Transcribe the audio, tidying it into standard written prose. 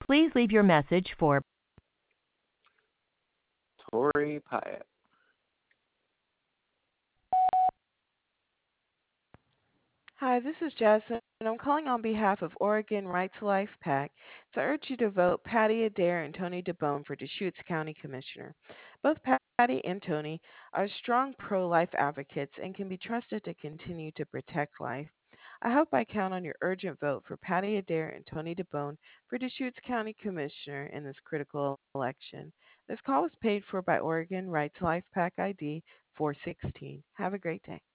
Please leave your message for Tori Pyatt. Hi, this is Jasmine, and I'm calling on behalf of Oregon Right to Life PAC to urge you to vote Patty Adair and Tony DeBone for Deschutes County Commissioner. Both Patty and Tony are strong pro life advocates and can be trusted to continue to protect life. I hope I count on your urgent vote for Patty Adair and Tony DeBone for Deschutes County Commissioner in this critical election. This call was paid for by Oregon Right to Life PAC ID 416. Have a great day.